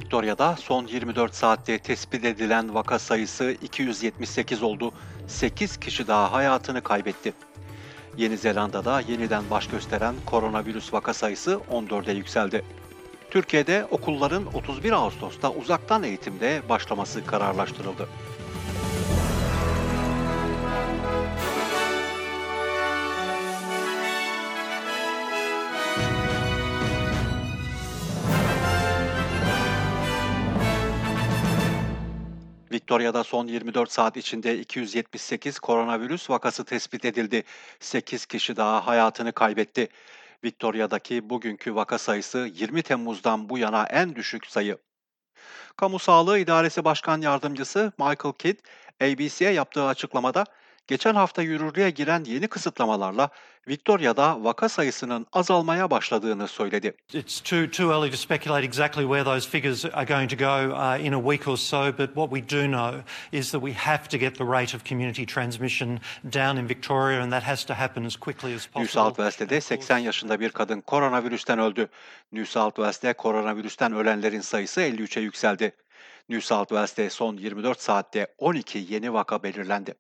Victoria'da son 24 saatte tespit edilen vaka sayısı 278 oldu. 8 kişi daha hayatını kaybetti. Yeni Zelanda'da yeniden baş gösteren koronavirüs vaka sayısı 14'e yükseldi. Türkiye'de okulların 31 Ağustos'ta uzaktan eğitimde başlaması kararlaştırıldı. Victoria'da son 24 saat içinde 278 koronavirüs vakası tespit edildi. 8 kişi daha hayatını kaybetti. Victoria'daki bugünkü vaka sayısı 20 Temmuz'dan bu yana en düşük sayı. Kamu Sağlığı İdaresi Başkan Yardımcısı Michael Kidd, ABC'ye yaptığı açıklamada, geçen hafta yürürlüğe giren yeni kısıtlamalarla Victoria'da vaka sayısının azalmaya başladığını söyledi. It's too early to speculate exactly where those figures are going to go in a week or so, but what we do know is that we have to get the rate of community transmission down in Victoria, and that has to happen as quickly as possible. New South Wales'te 80 yaşında bir kadın koronavirüsten öldü. New South Wales'te koronavirüsten ölenlerin sayısı 53'e yükseldi. New South Wales'te son 24 saatte 12 yeni vaka belirlendi.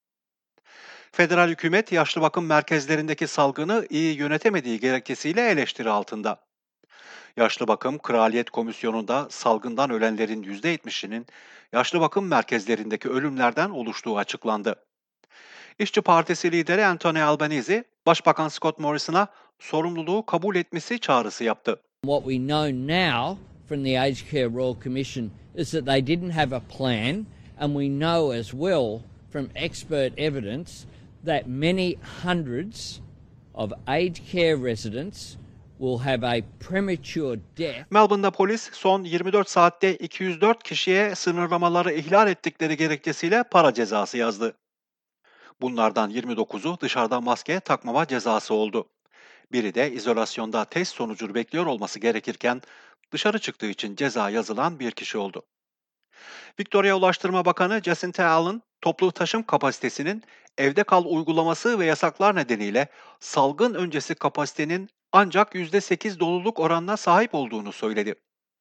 Federal hükümet yaşlı bakım merkezlerindeki salgını iyi yönetemediği gerekçesiyle eleştiri altında. Yaşlı Bakım Kraliyet Komisyonu'nda salgından ölenlerin %70'inin yaşlı bakım merkezlerindeki ölümlerden oluştuğu açıklandı. İşçi Partisi lideri Anthony Albanese, Başbakan Scott Morrison'a sorumluluğu kabul etmesi çağrısı yaptı. What we know now from the Aged Care Royal Commission is that they didn't have a plan, and we know as well from expert evidence that many hundreds of aged care residents will have a premature death. Melbourne'da polis son 24 saatte 204 kişiye sınırlamaları ihlal ettikleri gerekçesiyle para cezası yazdı. Bunlardan 29'u dışarıda maske takmama cezası oldu. Biri de izolasyonda test sonucunu bekliyor olması gerekirken dışarı çıktığı için ceza yazılan bir kişi oldu. Victoria Ulaştırma Bakanı Jacinta Allen, toplu taşım kapasitesinin evde kal uygulaması ve yasaklar nedeniyle salgın öncesi kapasitenin ancak %8 doluluk oranına sahip olduğunu söyledi.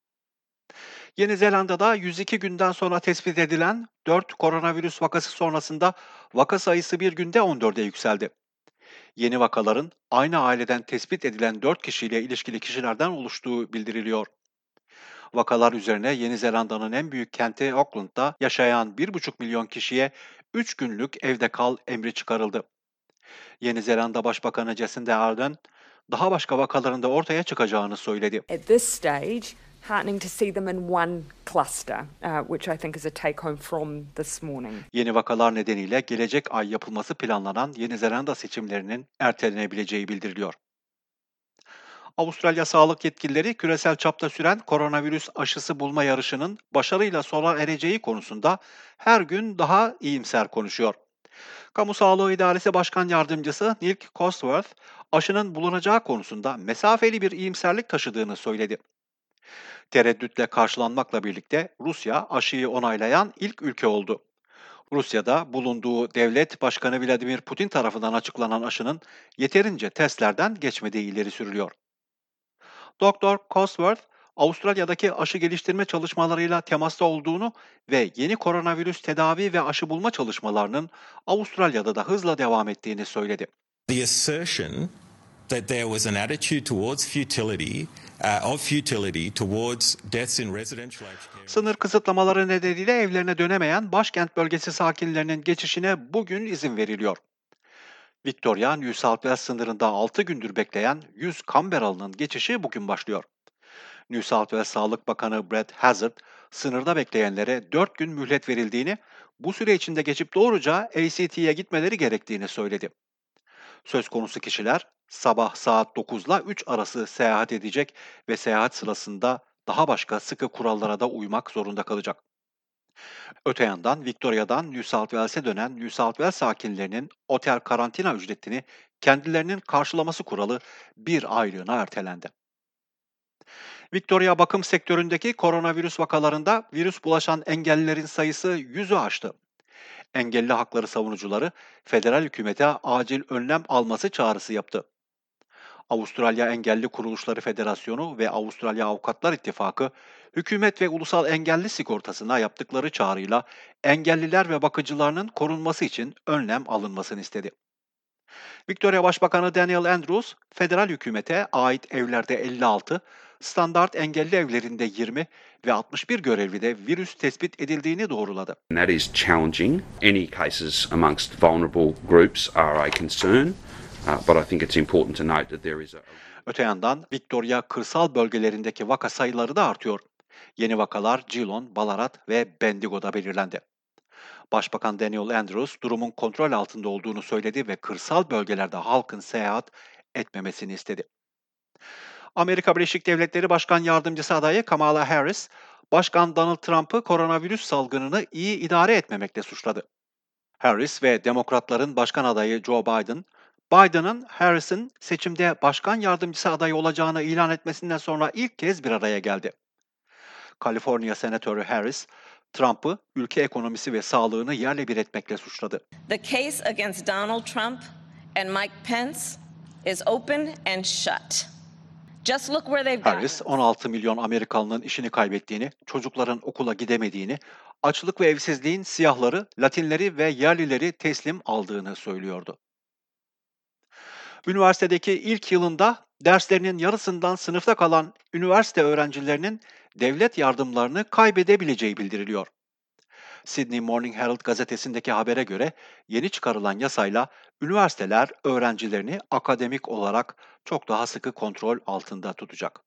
Yeni Zelanda'da 102 günden sonra tespit edilen 4 koronavirüs vakası sonrasında vaka sayısı bir günde 14'e yükseldi. Yeni vakaların aynı aileden tespit edilen 4 kişiyle ilişkili kişilerden oluştuğu bildiriliyor. Vakalar üzerine Yeni Zelanda'nın en büyük kenti Auckland'da yaşayan 1,5 milyon kişiye 3 günlük evde kal emri çıkarıldı. Yeni Zelanda Başbakanı Jacinda Ardern, daha başka vakaların da ortaya çıkacağını söyledi. At this stage, heartening to see them in one cluster, which I think is a take home from this morning. Yeni vakalar nedeniyle gelecek ay yapılması planlanan Yeni Zelanda seçimlerinin ertelenebileceği bildiriliyor. Avustralya sağlık yetkilileri küresel çapta süren koronavirüs aşısı bulma yarışının başarıyla sona ereceği konusunda her gün daha iyimser konuşuyor. Kamu Sağlığı İdaresi Başkan Yardımcısı Neil Cosworth, aşının bulunacağı konusunda mesafeli bir iyimserlik taşıdığını söyledi. Tereddütle karşılanmakla birlikte Rusya aşıyı onaylayan ilk ülke oldu. Rusya'da bulunduğu devlet başkanı Vladimir Putin tarafından açıklanan aşının yeterince testlerden geçmediği ileri sürülüyor. Doktor Cosworth, Avustralya'daki aşı geliştirme çalışmalarıyla temasta olduğunu ve yeni koronavirüs tedavi ve aşı bulma çalışmalarının Avustralya'da da hızla devam ettiğini söyledi. The assertion that there was an attitude towards futility towards deaths in residential aged care. Sınır kısıtlamaları nedeniyle evlerine dönemeyen başkent bölgesi sakinlerinin geçişine bugün izin veriliyor. Victoria, New South Wales sınırında 6 gündür bekleyen 100 Canberralı'nın geçişi bugün başlıyor. New South Wales Sağlık Bakanı Brad Hazzard, sınırda bekleyenlere 4 gün mühlet verildiğini, bu süre içinde geçip doğruca ACT'ye gitmeleri gerektiğini söyledi. Söz konusu kişiler sabah saat 9 ile 3 arası seyahat edecek ve seyahat sırasında daha başka sıkı kurallara da uymak zorunda kalacak. Öte yandan Victoria'dan New South Wales'e dönen New South Wales sakinlerinin otel karantina ücretini kendilerinin karşılaması kuralı bir aylığına ertelendi. Victoria bakım sektöründeki koronavirüs vakalarında virüs bulaşan engellilerin sayısı 100'ü aştı. Engelli hakları savunucuları federal hükümete acil önlem alması çağrısı yaptı. Avustralya Engelli Kuruluşları Federasyonu ve Avustralya Avukatlar İttifakı, hükümet ve ulusal engelli sigortasına yaptıkları çağrıyla engelliler ve bakıcılarının korunması için önlem alınmasını istedi. Victoria Başbakanı Daniel Andrews, federal hükümete ait evlerde 56, standart engelli evlerinde 20 ve 61 görevlide virüs tespit edildiğini doğruladı. And that is challenging. Any cases amongst vulnerable groups are a concern, but I think it's important to note that there is a Öte yandan Victoria kırsal bölgelerindeki vaka sayıları da artıyor. Yeni vakalar Geelong, Ballarat ve Bendigo'da belirlendi. Başbakan Daniel Andrews durumun kontrol altında olduğunu söyledi ve kırsal bölgelerde halkın seyahat etmemesini istedi. Amerika Birleşik Devletleri Başkan Yardımcısı adayı Kamala Harris, Başkan Donald Trump'ı koronavirüs salgınını iyi idare etmemekle suçladı. Harris ve Demokratların başkan adayı Joe Biden, Biden'ın Harris'in seçimde başkan yardımcısı adayı olacağını ilan etmesinden sonra ilk kez bir araya geldi. Kaliforniya Senatörü Harris, Trump'ı ülke ekonomisi ve sağlığını yerle bir etmekle suçladı. The case against Donald Trump and Mike Pence is open and shut. Just look where they've gotten Harris, us. 16 milyon Amerikalının işini kaybettiğini, çocukların okula gidemediğini, açlık ve evsizliğin siyahları, Latinleri ve yerlileri teslim aldığını söylüyordu. Üniversitedeki ilk yılında derslerinin yarısından sınıfta kalan üniversite öğrencilerinin devlet yardımlarını kaybedebileceği bildiriliyor. Sydney Morning Herald gazetesindeki habere göre yeni çıkarılan yasayla üniversiteler öğrencilerini akademik olarak çok daha sıkı kontrol altında tutacak.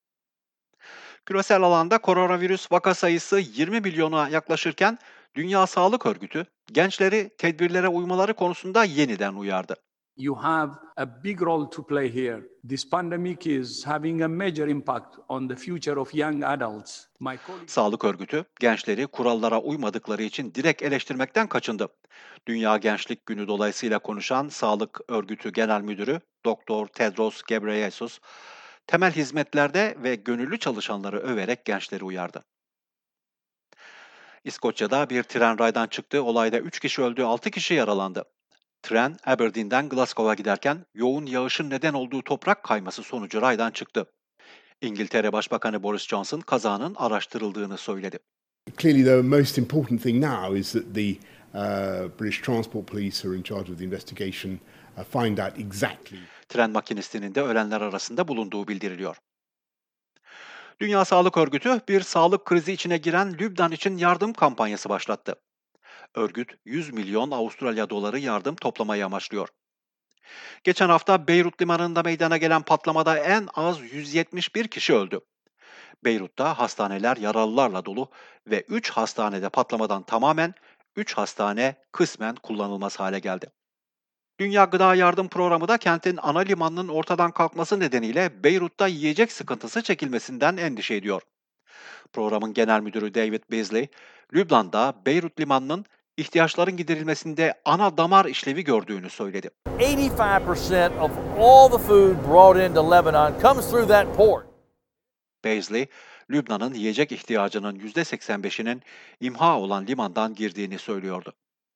Küresel alanda koronavirüs vaka sayısı 20 milyona yaklaşırken Dünya Sağlık Örgütü gençleri tedbirlere uymaları konusunda yeniden uyardı. You have a big role to play here. This pandemic is having a major impact on the future of young adults. My colleagues... Sağlık Örgütü gençleri kurallara uymadıkları için direkt eleştirmekten kaçındı. Dünya Gençlik Günü dolayısıyla konuşan Sağlık Örgütü Genel Müdürü Dr. Tedros Ghebreyesus, temel hizmetlerde ve gönüllü çalışanları överek gençleri uyardı. İskoçya'da bir tren raydan çıktı. Olayda 3 kişi öldü, 6 kişi yaralandı. Tren Aberdeen'den Glasgow'a giderken yoğun yağışın neden olduğu toprak kayması sonucu raydan çıktı. İngiltere Başbakanı Boris Johnson kazanın araştırıldığını söyledi. Clearly, the most important thing now is that the British Transport Police are in charge of the investigation, find out exactly. Tren makinistinin de ölenler arasında bulunduğu bildiriliyor. Dünya Sağlık Örgütü bir sağlık krizi içine giren Lübnan için yardım kampanyası başlattı. Örgüt 100 milyon Avustralya doları yardım toplamayı amaçlıyor. Geçen hafta Beyrut limanında meydana gelen patlamada en az 171 kişi öldü. Beyrut'ta hastaneler yaralılarla dolu ve 3 hastanede patlamadan tamamen, 3 hastane kısmen kullanılmaz hale geldi. Dünya Gıda Yardım Programı da kentin ana limanının ortadan kalkması nedeniyle Beyrut'ta yiyecek sıkıntısı çekilmesinden endişe ediyor. Programın genel müdürü David Beasley, Lübnan'da Beyrut limanının ihtiyaçların giderilmesinde ana damar işlevi gördüğünü söyledi. 85% of all the food brought into Lebanon comes through that port. Beasley, Lübnan'ın yiyecek ihtiyacının %85'inin imha olan limandan girdiğini söylüyordu.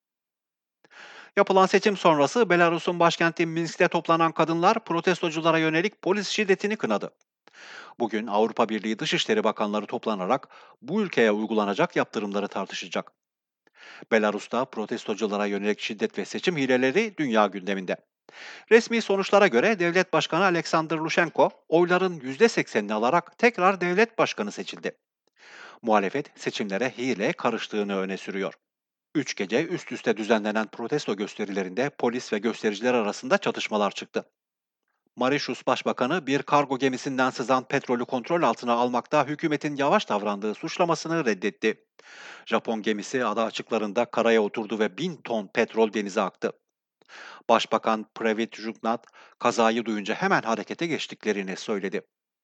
Yapılan seçim sonrası Belarus'un başkenti Minsk'te toplanan kadınlar protestoculara yönelik polis şiddetini kınadı. Bugün Avrupa Birliği Dışişleri Bakanları toplanarak bu ülkeye uygulanacak yaptırımları tartışacak. Belarus'ta protestoculara yönelik şiddet ve seçim hileleri dünya gündeminde. Resmi sonuçlara göre Devlet Başkanı Alexander Lushenko oyların %80'ini alarak tekrar devlet başkanı seçildi. Muhalefet seçimlere hile karıştığını öne sürüyor. 3 gece üst üste düzenlenen protesto gösterilerinde polis ve göstericiler arasında çatışmalar çıktı. Mauritius Başbakanı bir kargo gemisinden sızan petrolü kontrol altına almakta hükümetin yavaş davrandığı suçlamasını reddetti. Japon gemisi ada açıklarında karaya oturdu ve 1000 ton petrol denize aktı. Başbakan Pravitt Jugnauth kazayı duyunca hemen harekete geçtiklerini söyledi.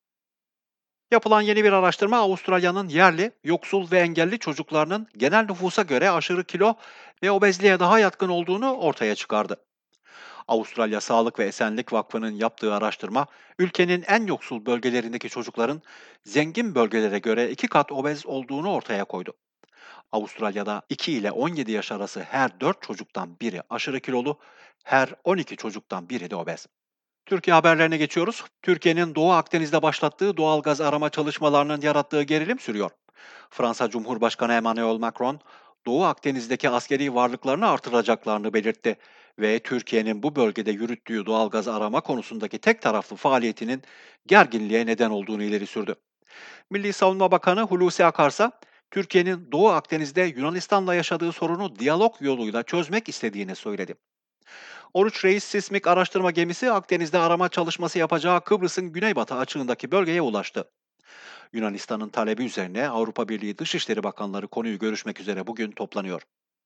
Yapılan yeni bir araştırma Avustralya'nın yerli, yoksul ve engelli çocuklarının genel nüfusa göre aşırı kilo ve obezliğe daha yatkın olduğunu ortaya çıkardı. Avustralya Sağlık ve Esenlik Vakfı'nın yaptığı araştırma, ülkenin en yoksul bölgelerindeki çocukların zengin bölgelere göre 2 kat obez olduğunu ortaya koydu. Avustralya'da 2 ile 17 yaş arası her 4 çocuktan biri aşırı kilolu, her 12 çocuktan biri de obez. Türkiye haberlerine geçiyoruz. Türkiye'nin Doğu Akdeniz'de başlattığı doğalgaz arama çalışmalarının yarattığı gerilim sürüyor. Fransa Cumhurbaşkanı Emmanuel Macron, Doğu Akdeniz'deki askeri varlıklarını artıracaklarını belirtti ve Türkiye'nin bu bölgede yürüttüğü doğalgaz arama konusundaki tek taraflı faaliyetinin gerginliğe neden olduğunu ileri sürdü. Milli Savunma Bakanı Hulusi Akarsa, Türkiye'nin Doğu Akdeniz'de Yunanistan'la yaşadığı sorunu diyalog yoluyla çözmek istediğini söyledi. Oruç Reis sismik araştırma gemisi Akdeniz'de arama çalışması yapacağı Kıbrıs'ın güneybatı açığındaki bölgeye ulaştı. Yunanistan'ın talebi üzerine Avrupa Birliği Dışişleri Bakanları konuyu görüşmek üzere bugün toplanıyor.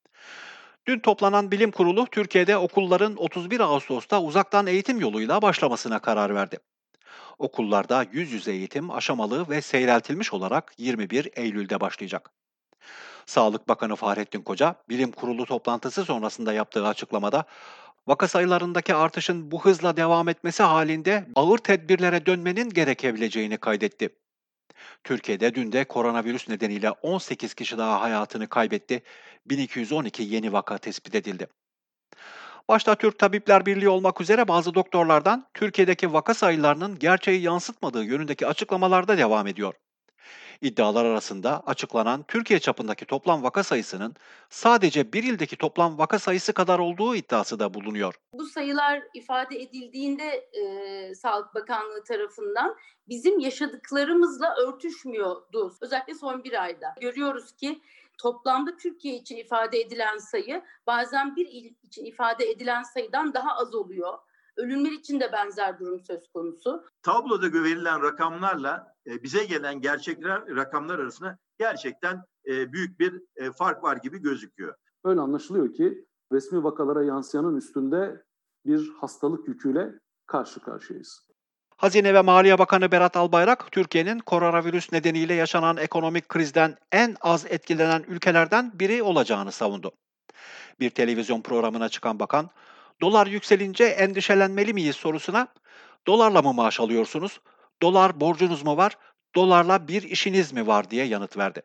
Dün toplanan bilim kurulu Türkiye'de okulların 31 Ağustos'ta uzaktan eğitim yoluyla başlamasına karar verdi. Okullarda yüz yüze eğitim aşamalı ve seyreltilmiş olarak 21 Eylül'de başlayacak. Sağlık Bakanı Fahrettin Koca, bilim kurulu toplantısı sonrasında yaptığı açıklamada, vaka sayılarındaki artışın bu hızla devam etmesi halinde ağır tedbirlere dönmenin gerekebileceğini kaydetti. Türkiye'de dün de koronavirüs nedeniyle 18 kişi daha hayatını kaybetti, 1212 yeni vaka tespit edildi. Başta Türk Tabipler Birliği olmak üzere bazı doktorlardan Türkiye'deki vaka sayılarının gerçeği yansıtmadığı yönündeki açıklamalar da devam ediyor. İddialar arasında açıklanan Türkiye çapındaki toplam vaka sayısının sadece bir ildeki toplam vaka sayısı kadar olduğu iddiası da bulunuyor. Bu sayılar ifade edildiğinde Sağlık Bakanlığı tarafından bizim yaşadıklarımızla örtüşmüyordu. Özellikle son bir ayda. Görüyoruz ki toplamda Türkiye için ifade edilen sayı bazen bir il için ifade edilen sayıdan daha az oluyor. Ölümler için de benzer durum söz konusu. Tabloda verilen rakamlarla bize gelen gerçek rakamlar arasında gerçekten büyük bir fark var gibi gözüküyor. Öyle anlaşılıyor ki resmi vakalara yansıyanın üstünde bir hastalık yüküyle karşı karşıyayız. Hazine ve Maliye Bakanı Berat Albayrak, Türkiye'nin koronavirüs nedeniyle yaşanan ekonomik krizden en az etkilenen ülkelerden biri olacağını savundu. Bir televizyon programına çıkan bakan, dolar yükselince endişelenmeli miyiz sorusuna, dolarla mı maaş alıyorsunuz, dolar borcunuz mu var, dolarla bir işiniz mi var diye yanıt verdi.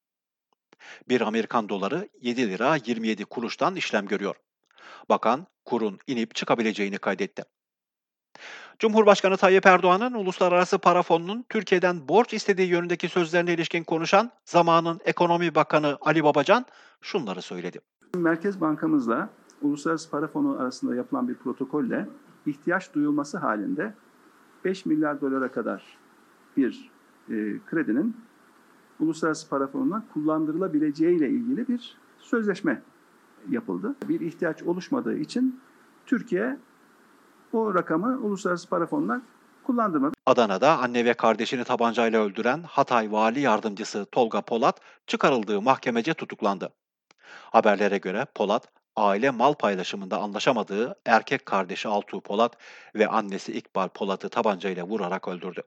Bir Amerikan doları 7 lira 27 kuruştan işlem görüyor. Bakan, kurun inip çıkabileceğini kaydetti. Cumhurbaşkanı Tayyip Erdoğan'ın Uluslararası Para Fonu'nun Türkiye'den borç istediği yönündeki sözlerine ilişkin konuşan zamanın Ekonomi Bakanı Ali Babacan şunları söyledi. Merkez Bankamızla Uluslararası Para Fonu arasında yapılan bir protokolle ihtiyaç duyulması halinde 5 milyar dolara kadar bir kredinin Uluslararası Para Fonu'na kullandırılabileceği ile ilgili bir sözleşme yapıldı. Bir ihtiyaç oluşmadığı için Türkiye o rakamı Uluslararası Para Fonu'na kullandırmadı. Adana'da anne ve kardeşini tabancayla öldüren Hatay Vali Yardımcısı Tolga Polat çıkarıldığı mahkemece tutuklandı. Haberlere göre Polat, aile mal paylaşımında anlaşamadığı erkek kardeşi Altuğ Polat ve annesi İkbal Polat'ı tabancayla vurarak öldürdü.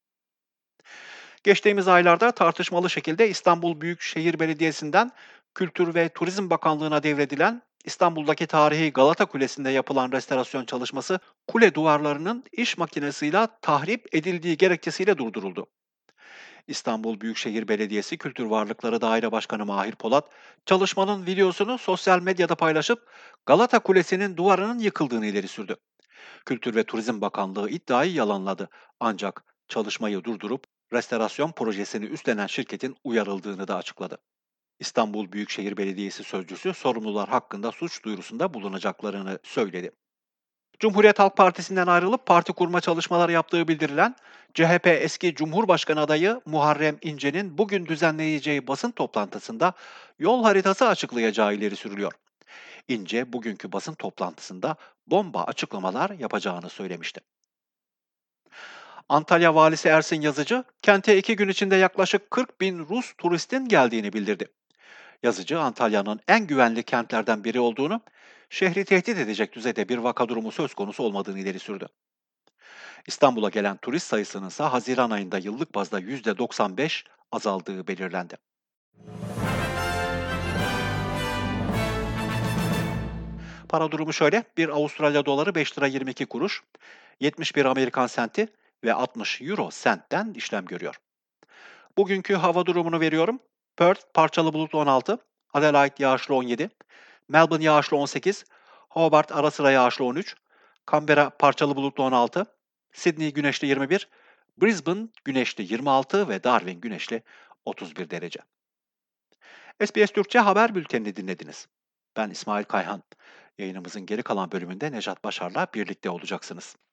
Geçtiğimiz aylarda tartışmalı şekilde İstanbul Büyükşehir Belediyesi'nden Kültür ve Turizm Bakanlığı'na devredilen İstanbul'daki tarihi Galata Kulesi'nde yapılan restorasyon çalışması kule duvarlarının iş makinesiyle tahrip edildiği gerekçesiyle durduruldu. İstanbul Büyükşehir Belediyesi Kültür Varlıkları Daire Başkanı Mahir Polat, çalışmanın videosunu sosyal medyada paylaşıp Galata Kulesi'nin duvarının yıkıldığını ileri sürdü. Kültür ve Turizm Bakanlığı iddiayı yalanladı ancak çalışmayı durdurup restorasyon projesini üstlenen şirketin uyarıldığını da açıkladı. İstanbul Büyükşehir Belediyesi sözcüsü sorumlular hakkında suç duyurusunda bulunacaklarını söyledi. Cumhuriyet Halk Partisi'nden ayrılıp parti kurma çalışmaları yaptığı bildirilen CHP eski Cumhurbaşkanı adayı Muharrem İnce'nin bugün düzenleyeceği basın toplantısında yol haritası açıklayacağı ileri sürülüyor. İnce bugünkü basın toplantısında bomba açıklamalar yapacağını söylemişti. Antalya Valisi Ersin Yazıcı, kente 2 gün içinde yaklaşık 40 bin Rus turistin geldiğini bildirdi. Yazıcı, Antalya'nın en güvenli kentlerden biri olduğunu, şehri tehdit edecek düzeyde bir vaka durumu söz konusu olmadığını ileri sürdü. İstanbul'a gelen turist sayısının ise Haziran ayında yıllık bazda %95 azaldığı belirlendi. Para durumu şöyle: 1 Avustralya doları 5 lira 22 kuruş, 71 Amerikan senti ve 60 euro sentten işlem görüyor. Bugünkü hava durumunu veriyorum. Perth parçalı bulutlu 16, Adelaide yağışlı 17, Melbourne yağışlı 18, Hobart ara sıra yağışlı 13, Canberra parçalı bulutlu 16, Sydney güneşli 21, Brisbane güneşli 26 ve Darwin güneşli 31 derece. SBS Türkçe haber bültenini dinlediniz. Ben İsmail Kayhan. Yayınımızın geri kalan bölümünde Nejat Başar'la birlikte olacaksınız.